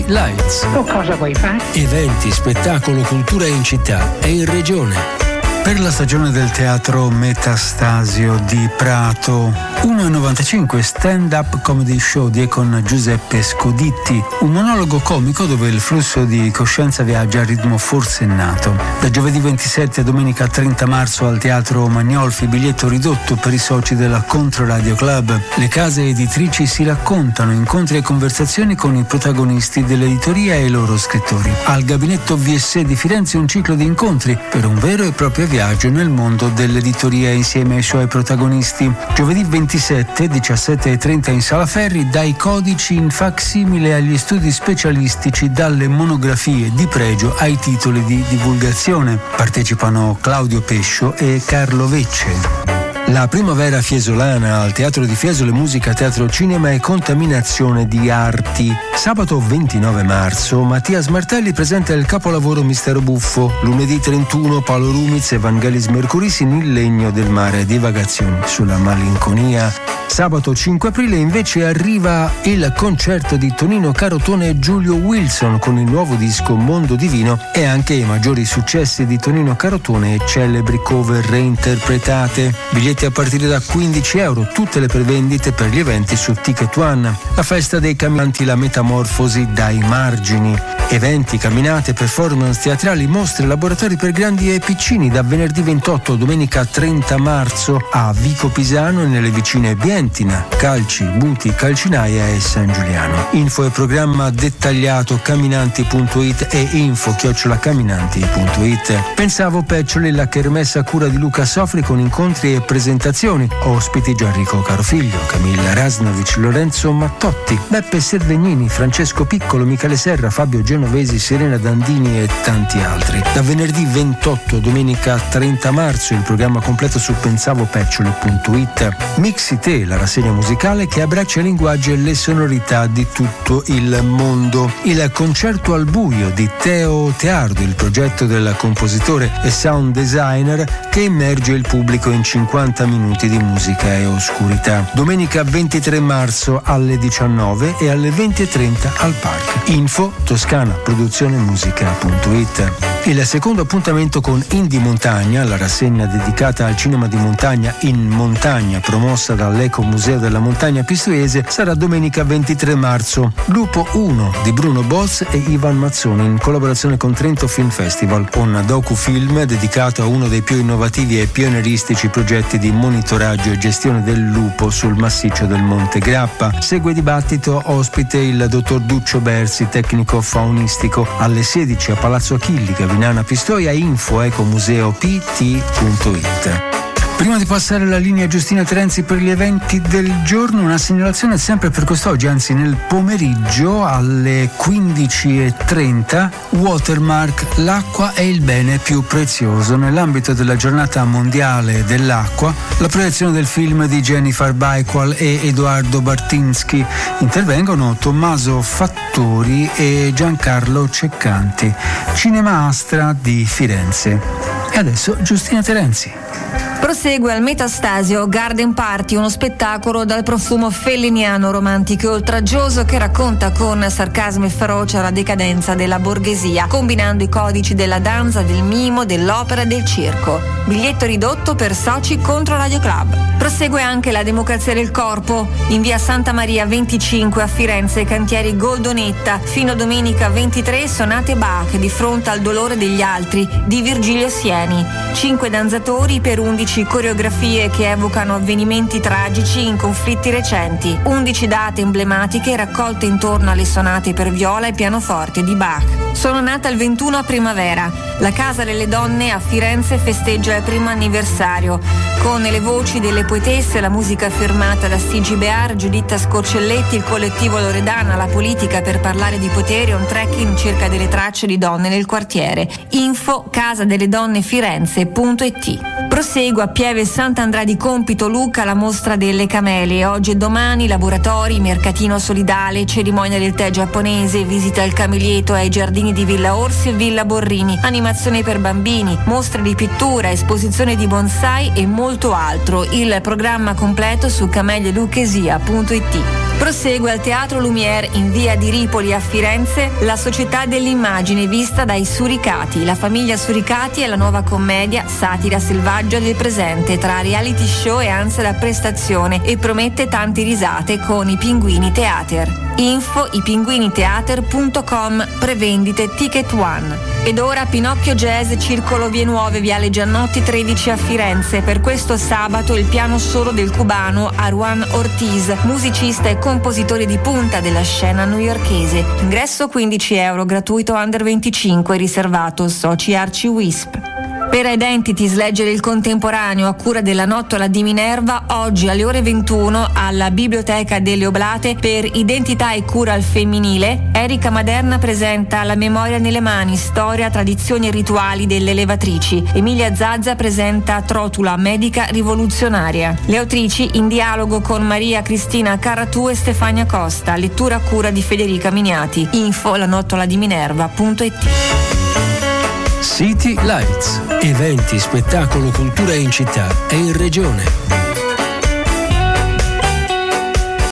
Lights. Tu cosa vuoi fare? Eventi, spettacolo, cultura in città e in regione. Per la stagione del teatro Metastasio di Prato, 1,95 stand-up comedy show di e con Giuseppe Scoditti, un monologo comico dove il flusso di coscienza viaggia a ritmo forsennato. Da giovedì 27 a domenica 30 marzo al Teatro Magnolfi, biglietto ridotto per i soci della Controradio Club. Le case editrici si raccontano, incontri e conversazioni con i protagonisti dell'editoria e i loro scrittori. Al Gabinetto VS di Firenze un ciclo di incontri per un vero e proprio viaggio nel mondo dell'editoria insieme ai suoi protagonisti. Giovedì 27, 17:30 in Sala Ferri, dai codici in facsimile agli studi specialistici, dalle monografie di pregio ai titoli di divulgazione. Partecipano Claudio Pescio e Carlo Vecce. La primavera fiesolana al Teatro di Fiesole, musica, teatro, cinema e contaminazione di arti. Sabato 29 marzo Mattias Martelli presenta il capolavoro Mistero Buffo. Lunedì 31 Paolo Rumiz e Vangelis Mercurisi, Il legno del mare, divagazioni sulla malinconia. Sabato 5 aprile invece arriva il concerto di Tonino Carotone e Giulio Wilson con il nuovo disco Mondo Divino e anche i maggiori successi di Tonino Carotone e celebri cover reinterpretate. Biglietti a partire da €15, tutte le prevendite per gli eventi su Ticket One. La festa dei camminanti, la metamorfosi dai margini. Eventi, camminate, performance teatrali, mostre, laboratori per grandi e piccini da venerdì 28 a domenica 30 marzo a Vico Pisano e nelle vicine Bientina, Calci, Buti, Calcinaia e San Giuliano. Info e programma dettagliato camminanti.it e info@camminanti.it. Pensavo Peccioli, la kermesse a cura di Luca Sofri con incontri e presentazioni. Ospiti Gianrico Carofiglio, Camilla Rasnovic, Lorenzo Mattotti, Beppe Servegnini, Francesco Piccolo, Michele Serra, Fabio Genovesi, Serena Dandini e tanti altri. Da venerdì 28 a domenica 30 marzo il programma completo su pensavopeccioli.it. Mixite, la rassegna musicale che abbraccia i linguaggi e le sonorità di tutto il mondo. Il concerto al buio di Teo Teardo, il progetto del compositore e sound designer che immerge il pubblico in 50 minuti di musica e oscurità. Domenica 23 marzo alle 19 e alle 20:30 al Park. Info toscanaproduzionemusica.it. Il secondo appuntamento con Indie Montagna, la rassegna dedicata al cinema di montagna in montagna promossa dall'Ecomuseo della Montagna Pistoiese, sarà domenica 23 marzo. Lupo 1 di Bruno Bolz e Ivan Mazzoni in collaborazione con Trento Film Festival, un docufilm dedicato a uno dei più innovativi e pionieristici progetti di monitoraggio e gestione del lupo sul massiccio del Monte Grappa. Segue dibattito, ospite il dottor Duccio Bersi, tecnico faunistico, alle 16 a Palazzo Achilli, Gavinana Pistoia. Info ecomuseo.pt.it. Prima di passare la linea a Giustina Terenzi per gli eventi del giorno, una segnalazione sempre per quest'oggi, anzi nel pomeriggio alle 15:30, Watermark, l'acqua è il bene più prezioso. Nell'ambito della giornata mondiale dell'acqua, la proiezione del film di Jennifer Baikwal e Edoardo Bartinschi. Intervengono Tommaso Fattori e Giancarlo Ceccanti. Cinema Astra di Firenze. E adesso Giustina Terenzi. Prosegue al Metastasio Garden Party, uno spettacolo dal profumo felliniano, romantico e oltraggioso che racconta con sarcasmo e ferocia la decadenza della borghesia, combinando i codici della danza, del mimo, dell'opera e del circo. Biglietto ridotto per soci contro Radio Club. Prosegue anche la democrazia del corpo in via Santa Maria 25 a Firenze, cantieri Goldonetta. Fino a domenica 23 sonate Bach di fronte al dolore degli altri di Virgilio Sieni. 5 danzatori per 11 coreografie che evocano avvenimenti tragici in conflitti recenti. 11 date emblematiche raccolte intorno alle sonate per viola e pianoforte di Bach. Sono nata il 21 a primavera. La Casa delle Donne a Firenze festeggia il primo anniversario con le voci delle poetesse, la musica firmata da Stigi Bear, Giuditta Scorcelletti, il collettivo Loredana, la politica per parlare di potere, un trekking in cerca delle tracce di donne nel quartiere. Info casadelledonnefirenze.it. Prosegue a Pieve Sant'Andrea di Compito Lucca la mostra delle camelie. Oggi e domani laboratori, mercatino solidale, cerimonia del tè giapponese, visita al Camilieto ai giardini di Villa Orsi e Villa Borrini, animazione per bambini, mostre di pittura, esposizione di bonsai e molto altro. Il programma completo su camelioluchesia.it. Prosegue al Teatro Lumière in via di Ripoli a Firenze La Società dell'immagine vista dai Suricati. La famiglia Suricati è la nuova commedia satira selvaggia del presente tra reality show e ansia da prestazione e promette tante risate con i Pinguini Theater. Info ipinguiniteater.com, prevendite Ticket One. Ed ora Pinocchio Jazz, Circolo Vie Nuove, Viale Giannotti 13 a Firenze. Per questo sabato il piano solo del cubano Arwan Ortiz, musicista e compositore di punta della scena newyorkese. Ingresso €15, gratuito under 25, riservato soci Arci Wisp. Per Identities, leggere il contemporaneo a cura della Nottola di Minerva, oggi alle ore 21 alla Biblioteca delle Oblate. Per Identità e cura al femminile, Erika Maderna presenta La memoria nelle mani, storia, tradizioni e rituali delle levatrici. Emilia Zazza presenta Trotula, medica rivoluzionaria. Le autrici in dialogo con Maria Cristina Carratù e Stefania Costa, lettura a cura di Federica Miniati. Info lanottoladiminerva.it. City Lights. Eventi, spettacolo, cultura in città e in regione.